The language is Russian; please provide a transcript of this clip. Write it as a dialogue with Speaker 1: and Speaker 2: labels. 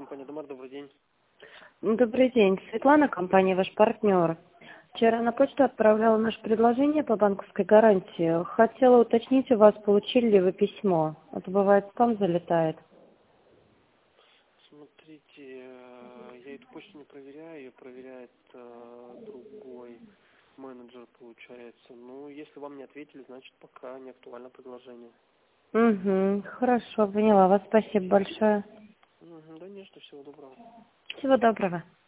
Speaker 1: компания Домар, добрый день.
Speaker 2: Добрый день. Светлана, компания «Ваш партнер». Вчера на почту отправляла наше предложение по банковской гарантии. Хотела уточнить у вас, получили ли вы письмо. А то бывает спам залетает.
Speaker 1: Смотрите, я эту почту не проверяю, ее проверяет другой менеджер, получается. Ну, если вам не ответили, значит, пока не актуально предложение.
Speaker 2: Угу, хорошо, поняла вас. Спасибо большое.
Speaker 1: Да нет, что, всего доброго.
Speaker 2: Всего доброго.